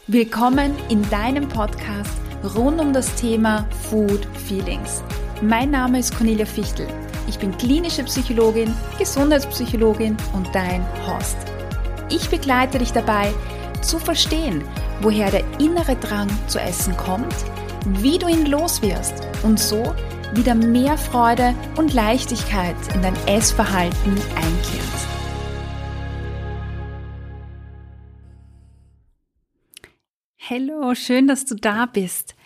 Willkommen in deinem Podcast rund um das Thema Food Feelings. Mein Name ist Cornelia Fichtel. Ich bin klinische Psychologin, Gesundheitspsychologin und dein Host. Ich begleite dich dabei, zu verstehen, woher der innere Drang zu essen kommt, wie du ihn loswirst und so wieder mehr Freude und Leichtigkeit in dein Essverhalten einkehrt. Hallo, schön, dass du da bist.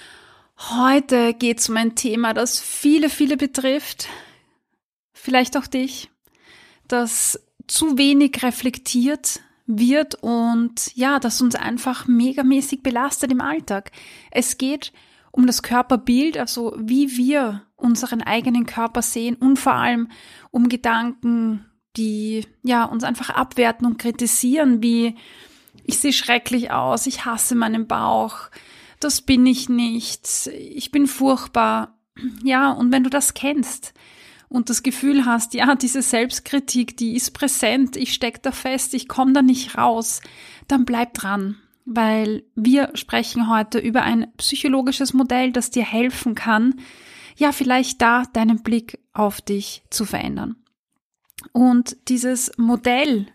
Heute geht es um ein Thema, das viele betrifft, vielleicht auch dich, das zu wenig reflektiert wird und ja, das uns einfach megamäßig belastet im Alltag. Es geht um das Körperbild, also wie wir unseren eigenen Körper sehen und vor allem um Gedanken, die ja uns einfach abwerten und kritisieren, wie ich sehe schrecklich aus, ich hasse meinen Bauch, das bin ich nicht, ich bin furchtbar. Ja, und wenn du das kennst und das Gefühl hast, ja, diese Selbstkritik, die ist präsent, ich stecke da fest, ich komme da nicht raus, dann bleib dran, weil wir sprechen heute über ein psychologisches Modell, das dir helfen kann, ja, vielleicht da deinen Blick auf dich zu verändern. Und dieses Modell,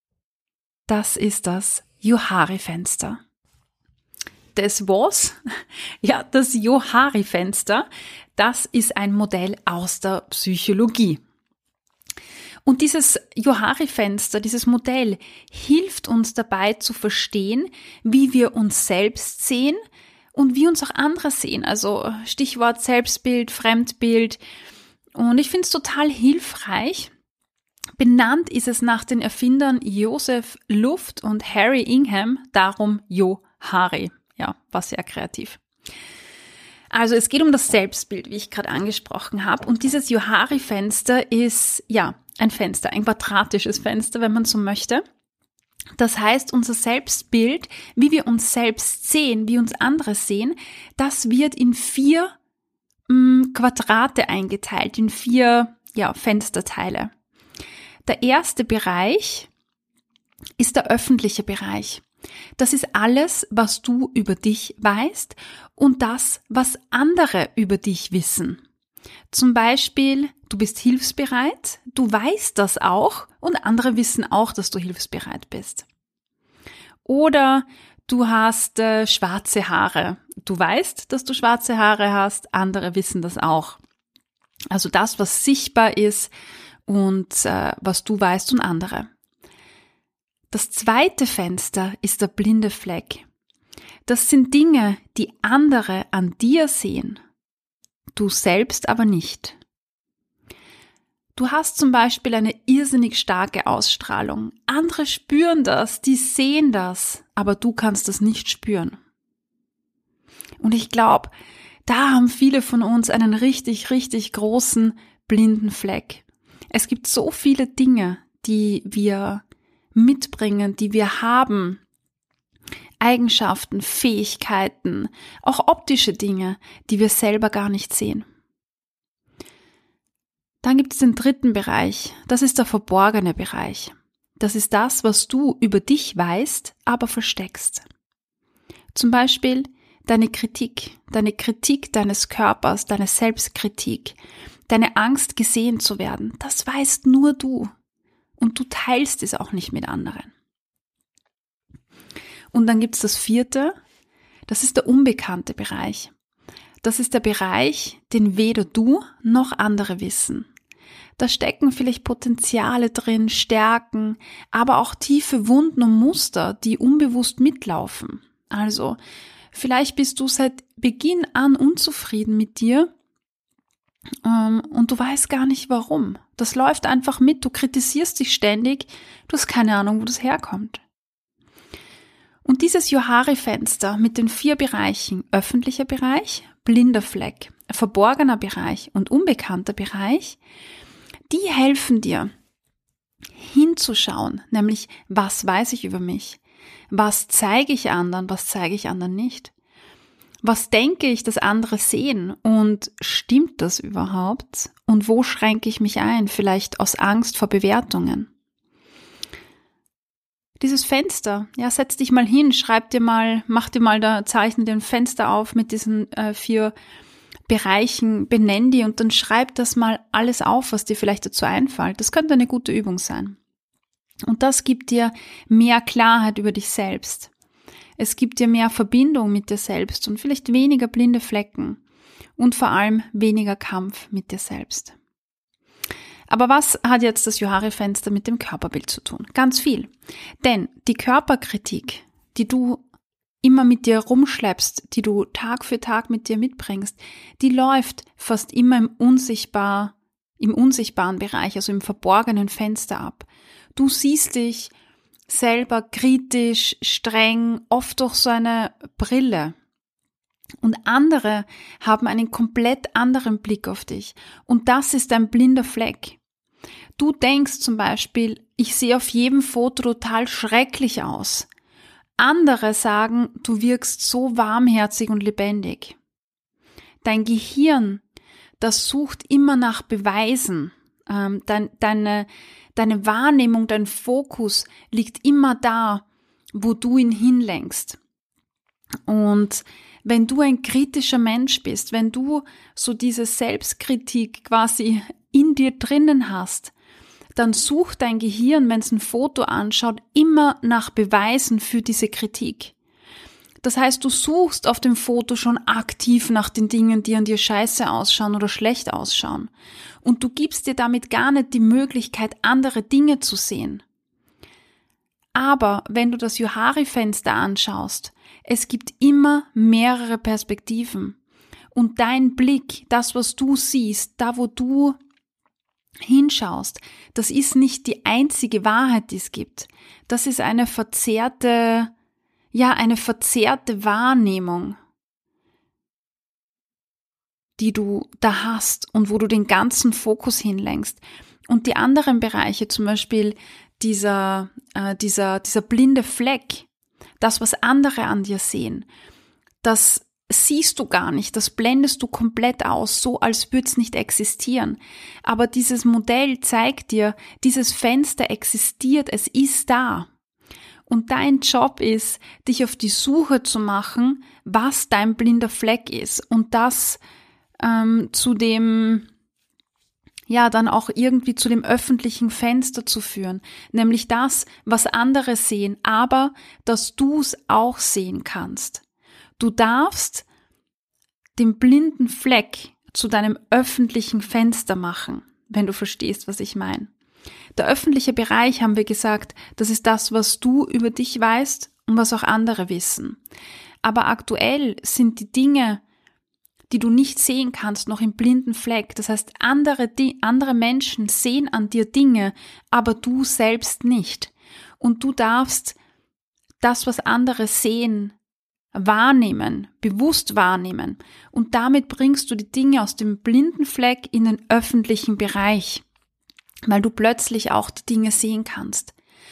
das ist das Johari-Fenster. Das was? Ja, das Johari-Fenster, das ist ein Modell aus der Psychologie. Und dieses Johari-Fenster, dieses Modell, hilft uns dabei zu verstehen, wie wir uns selbst sehen und wie uns auch andere sehen. Also Stichwort Selbstbild, Fremdbild. Und ich finde es total hilfreich. Benannt ist es nach den Erfindern Joseph Luft und Harry Ingham, darum Johari. Ja, war sehr kreativ. Also es geht um das Selbstbild, wie ich gerade angesprochen habe. Und dieses Johari-Fenster ist ja ein Fenster, ein quadratisches Fenster, wenn man so möchte. Das heißt, unser Selbstbild, wie wir uns selbst sehen, wie uns andere sehen, das wird in 4 Quadrate eingeteilt, in 4 Fensterteile. Der erste Bereich ist der öffentliche Bereich. Das ist alles, was du über dich weißt und das, was andere über dich wissen. Zum Beispiel, du bist hilfsbereit, du weißt das auch und andere wissen auch, dass du hilfsbereit bist. Oder du hast schwarze Haare. Du weißt, dass du schwarze Haare hast, andere wissen das auch. Also das, was sichtbar ist, und was du weißt und andere. Das zweite Fenster ist der blinde Fleck. Das sind Dinge, die andere an dir sehen, du selbst aber nicht. Du hast zum Beispiel eine irrsinnig starke Ausstrahlung. Andere spüren das, die sehen das, aber du kannst das nicht spüren. Und ich glaube, da haben viele von uns einen richtig großen blinden Fleck. Es gibt so viele Dinge, die wir mitbringen, die wir haben. Eigenschaften, Fähigkeiten, auch optische Dinge, die wir selber gar nicht sehen. Dann gibt es den dritten Bereich. Das ist der verborgene Bereich. Das ist das, was du über dich weißt, aber versteckst. Zum Beispiel deine Kritik deines Körpers, deine Selbstkritik, deine Angst, gesehen zu werden, das weißt nur du. Und du teilst es auch nicht mit anderen. Und dann gibt es das vierte, das ist der unbekannte Bereich. Das ist der Bereich, den weder du noch andere wissen. Da stecken vielleicht Potenziale drin, Stärken, aber auch tiefe Wunden und Muster, die unbewusst mitlaufen. Also, vielleicht bist du seit Beginn an unzufrieden mit dir, und du weißt gar nicht warum. Das läuft einfach mit, du kritisierst dich ständig, du hast keine Ahnung, wo das herkommt. Und dieses Johari-Fenster mit den 4 Bereichen, öffentlicher Bereich, blinder Fleck, verborgener Bereich und unbekannter Bereich, die helfen dir hinzuschauen, nämlich was weiß ich über mich, was zeige ich anderen nicht. Was denke ich, dass andere sehen und stimmt das überhaupt? Und wo schränke ich mich ein, vielleicht aus Angst vor Bewertungen? Dieses Fenster, ja, setz dich mal hin, zeichne dir ein Fenster auf mit diesen 4 Bereichen, benenn die und dann schreib das mal alles auf, was dir vielleicht dazu einfällt. Das könnte eine gute Übung sein. Und das gibt dir mehr Klarheit über dich selbst. Es gibt dir mehr Verbindung mit dir selbst und vielleicht weniger blinde Flecken und vor allem weniger Kampf mit dir selbst. Aber was hat jetzt das Johari-Fenster mit dem Körperbild zu tun? Ganz viel. Denn die Körperkritik, die du immer mit dir rumschleppst, die du Tag für Tag mit dir mitbringst, die läuft fast immer im unsichtbaren Bereich, also im verborgenen Fenster ab. Du siehst dich selber kritisch, streng, oft durch so eine Brille. Und andere haben einen komplett anderen Blick auf dich. Und das ist ein blinder Fleck. Du denkst zum Beispiel, ich sehe auf jedem Foto total schrecklich aus. Andere sagen, du wirkst so warmherzig und lebendig. Dein Gehirn, das sucht immer nach Beweisen. Deine Wahrnehmung, dein Fokus liegt immer da, wo du ihn hinlenkst. Und wenn du ein kritischer Mensch bist, wenn du so diese Selbstkritik quasi in dir drinnen hast, dann sucht dein Gehirn, wenn es ein Foto anschaut, immer nach Beweisen für diese Kritik. Das heißt, du suchst auf dem Foto schon aktiv nach den Dingen, die an dir scheiße ausschauen oder schlecht ausschauen. Und du gibst dir damit gar nicht die Möglichkeit, andere Dinge zu sehen. Aber wenn du das Johari-Fenster anschaust, es gibt immer mehrere Perspektiven. Und dein Blick, das, was du siehst, da wo du hinschaust, das ist nicht die einzige Wahrheit, die es gibt. Das ist eine verzerrte Wahrnehmung, die du da hast und wo du den ganzen Fokus hinlenkst. Und die anderen Bereiche, zum Beispiel dieser blinde Fleck, das, was andere an dir sehen, das siehst du gar nicht, das blendest du komplett aus, so als würde es nicht existieren. Aber dieses Modell zeigt dir, dieses Fenster existiert, es ist da. Und dein Job ist, dich auf die Suche zu machen, was dein blinder Fleck ist und das dann auch irgendwie zu dem öffentlichen Fenster zu führen. Nämlich das, was andere sehen, aber dass du es auch sehen kannst. Du darfst den blinden Fleck zu deinem öffentlichen Fenster machen, wenn du verstehst, was ich meine. Der öffentliche Bereich, haben wir gesagt, das ist das, was du über dich weißt und was auch andere wissen. Aber aktuell sind die Dinge, die du nicht sehen kannst, noch im blinden Fleck. Das heißt, andere Menschen sehen an dir Dinge, aber du selbst nicht. Und du darfst das, was andere sehen, wahrnehmen, bewusst wahrnehmen. Und damit bringst du die Dinge aus dem blinden Fleck in den öffentlichen Bereich, weil du plötzlich auch die Dinge sehen kannst.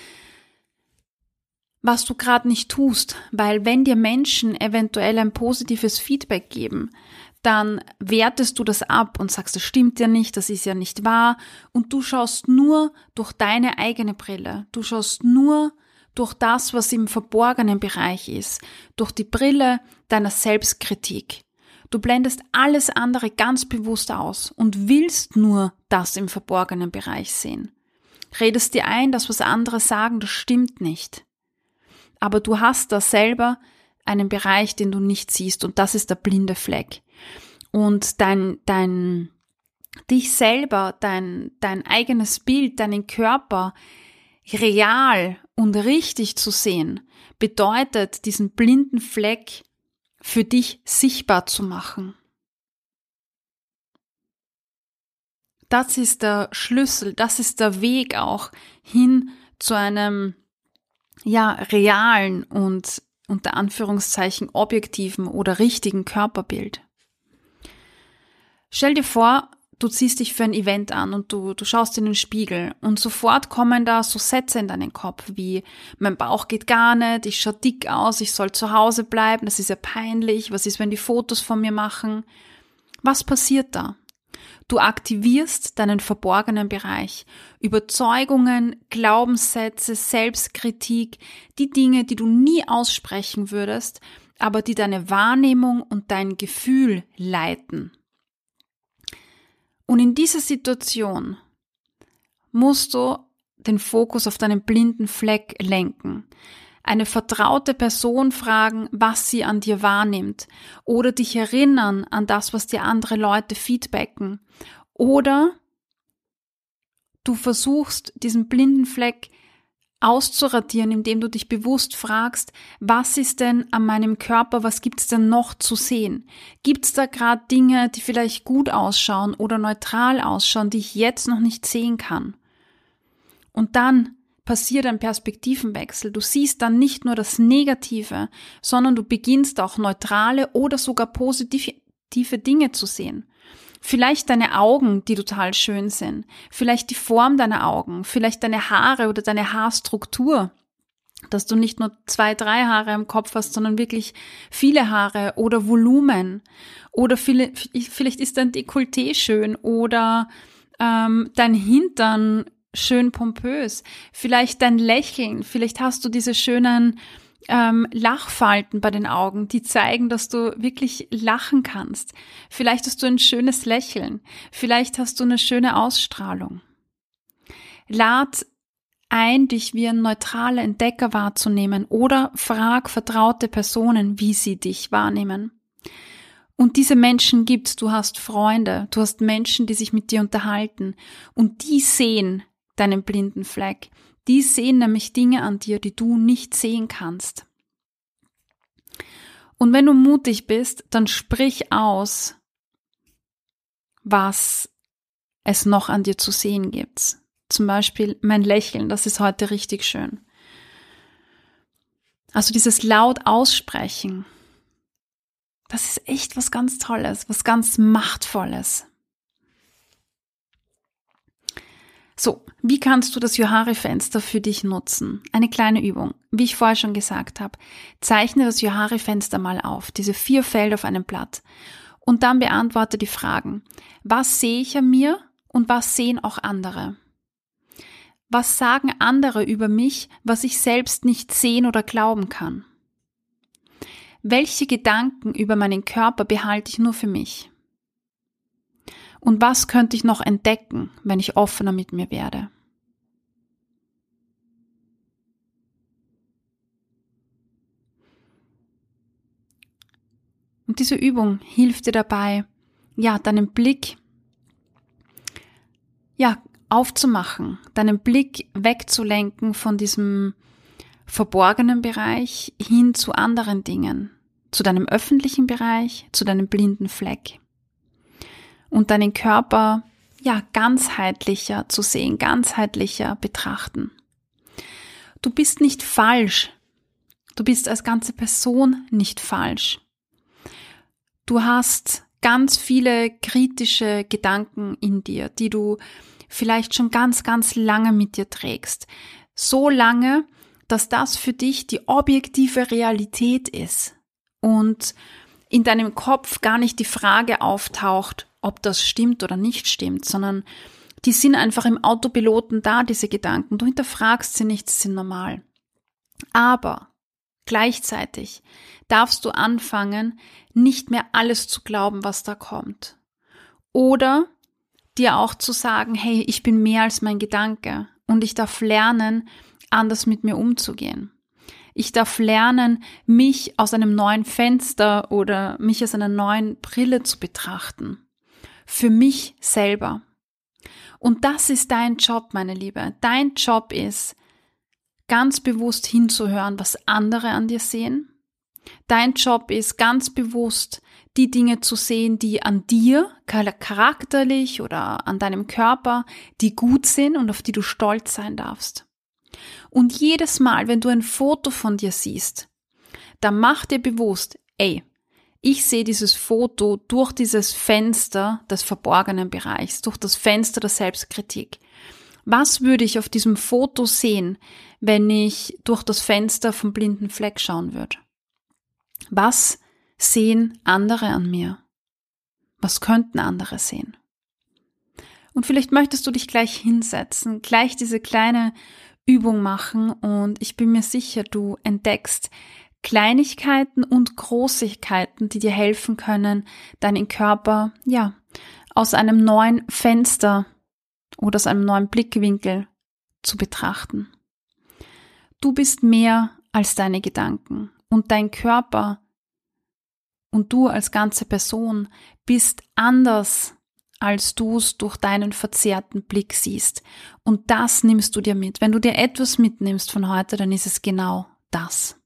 Was du gerade nicht tust, weil wenn dir Menschen eventuell ein positives Feedback geben, dann wertest du das ab und sagst, das stimmt ja nicht, das ist ja nicht wahr und du schaust nur durch deine eigene Brille. Du schaust nur durch das, was im verborgenen Bereich ist, durch die Brille deiner Selbstkritik. Du blendest alles andere ganz bewusst aus und willst nur das im verborgenen Bereich sehen. Redest dir ein, dass was andere sagen, das stimmt nicht. Aber du hast da selber einen Bereich, den du nicht siehst und das ist der blinde Fleck. Und dich selber, dein eigenes Bild, deinen Körper real und richtig zu sehen, bedeutet, diesen blinden Fleck für dich sichtbar zu machen. Das ist der Schlüssel, das ist der Weg auch hin zu einem realen und unter Anführungszeichen objektiven oder richtigen Körperbild. Stell dir vor, du ziehst dich für ein Event an und du schaust in den Spiegel und sofort kommen da so Sätze in deinen Kopf wie, mein Bauch geht gar nicht, ich schaue dick aus, ich soll zu Hause bleiben, das ist ja peinlich, was ist, wenn die Fotos von mir machen? Was passiert da? Du aktivierst deinen verborgenen Bereich. Überzeugungen, Glaubenssätze, Selbstkritik, die Dinge, die du nie aussprechen würdest, aber die deine Wahrnehmung und dein Gefühl leiten. Und in dieser Situation musst du den Fokus auf deinen blinden Fleck lenken. Eine vertraute Person fragen, was sie an dir wahrnimmt, oder dich erinnern an das, was dir andere Leute feedbacken. Oder du versuchst, diesen blinden Fleck auszuradieren, indem du dich bewusst fragst, was ist denn an meinem Körper, was gibt's denn noch zu sehen? Gibt's da gerade Dinge, die vielleicht gut ausschauen oder neutral ausschauen, die ich jetzt noch nicht sehen kann? Und dann passiert ein Perspektivenwechsel. Du siehst dann nicht nur das Negative, sondern du beginnst auch neutrale oder sogar positive Dinge zu sehen. Vielleicht deine Augen, die total schön sind. Vielleicht die Form deiner Augen. Vielleicht deine Haare oder deine Haarstruktur. Dass du nicht nur 2, 3 Haare im Kopf hast, sondern wirklich viele Haare oder Volumen. Oder vielleicht ist dein Dekolleté schön oder dein Hintern schön pompös, vielleicht dein Lächeln, vielleicht hast du diese schönen Lachfalten bei den Augen, die zeigen, dass du wirklich lachen kannst. Vielleicht hast du ein schönes Lächeln, vielleicht hast du eine schöne Ausstrahlung. Lad ein, dich wie ein neutraler Entdecker wahrzunehmen oder frag vertraute Personen, wie sie dich wahrnehmen. Und diese Menschen gibt's, du hast Freunde, du hast Menschen, die sich mit dir unterhalten und die sehen deinen blinden Fleck. Die sehen nämlich Dinge an dir, die du nicht sehen kannst. Und wenn du mutig bist, dann sprich aus, was es noch an dir zu sehen gibt. Zum Beispiel mein Lächeln, das ist heute richtig schön. Also dieses laut aussprechen, das ist echt was ganz Tolles, was ganz Machtvolles. So, wie kannst du das Johari-Fenster für dich nutzen? Eine kleine Übung. Wie ich vorher schon gesagt habe, zeichne das Johari-Fenster mal auf, diese 4 Felder auf einem Blatt. Und dann beantworte die Fragen. Was sehe ich an mir und was sehen auch andere? Was sagen andere über mich, was ich selbst nicht sehen oder glauben kann? Welche Gedanken über meinen Körper behalte ich nur für mich? Und was könnte ich noch entdecken, wenn ich offener mit mir werde? Und diese Übung hilft dir dabei, deinen Blick, aufzumachen, deinen Blick wegzulenken von diesem verborgenen Bereich hin zu anderen Dingen, zu deinem öffentlichen Bereich, zu deinem blinden Fleck. Und deinen Körper, ganzheitlicher zu sehen, ganzheitlicher betrachten. Du bist nicht falsch. Du bist als ganze Person nicht falsch. Du hast ganz viele kritische Gedanken in dir, die du vielleicht schon ganz, ganz lange mit dir trägst. So lange, dass das für dich die objektive Realität ist und in deinem Kopf gar nicht die Frage auftaucht, ob das stimmt oder nicht stimmt, sondern die sind einfach im Autopiloten da, diese Gedanken. Du hinterfragst sie nicht, sie sind normal. Aber gleichzeitig darfst du anfangen, nicht mehr alles zu glauben, was da kommt. Oder dir auch zu sagen, hey, ich bin mehr als mein Gedanke und ich darf lernen, anders mit mir umzugehen. Ich darf lernen, mich aus einem neuen Fenster oder mich aus einer neuen Brille zu betrachten. Für mich selber. Und das ist dein Job, meine Liebe. Dein Job ist, ganz bewusst hinzuhören, was andere an dir sehen. Dein Job ist, ganz bewusst die Dinge zu sehen, die an dir, charakterlich oder an deinem Körper, die gut sind und auf die du stolz sein darfst. Und jedes Mal, wenn du ein Foto von dir siehst, dann mach dir bewusst, ich sehe dieses Foto durch dieses Fenster des verborgenen Bereichs, durch das Fenster der Selbstkritik. Was würde ich auf diesem Foto sehen, wenn ich durch das Fenster vom blinden Fleck schauen würde? Was sehen andere an mir? Was könnten andere sehen? Und vielleicht möchtest du dich gleich hinsetzen, gleich diese kleine Übung machen und ich bin mir sicher, du entdeckst Kleinigkeiten und Großigkeiten, die dir helfen können, deinen Körper, aus einem neuen Fenster oder aus einem neuen Blickwinkel zu betrachten. Du bist mehr als deine Gedanken und dein Körper und du als ganze Person bist anders, als du es durch deinen verzerrten Blick siehst. Und das nimmst du dir mit. Wenn du dir etwas mitnimmst von heute, dann ist es genau das.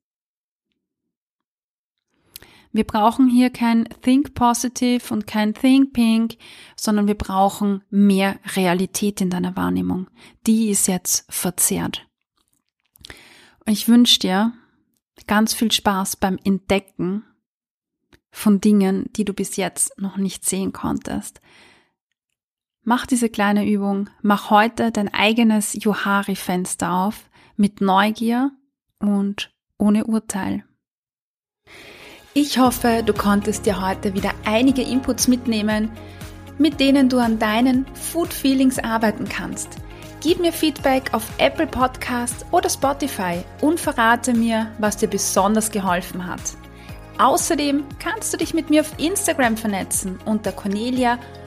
Wir brauchen hier kein Think Positive und kein Think Pink, sondern wir brauchen mehr Realität in deiner Wahrnehmung. Die ist jetzt verzerrt. Und ich wünsche dir ganz viel Spaß beim Entdecken von Dingen, die du bis jetzt noch nicht sehen konntest. Mach diese kleine Übung, mach heute dein eigenes Johari-Fenster auf mit Neugier und ohne Urteil. Ich hoffe, du konntest dir heute wieder einige Inputs mitnehmen, mit denen du an deinen Food Feelings arbeiten kannst. Gib mir Feedback auf Apple Podcasts oder Spotify und verrate mir, was dir besonders geholfen hat. Außerdem kannst du dich mit mir auf Instagram vernetzen unter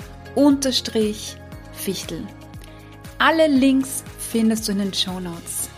Cornelia_Fichtel. Alle Links findest du in den Shownotes.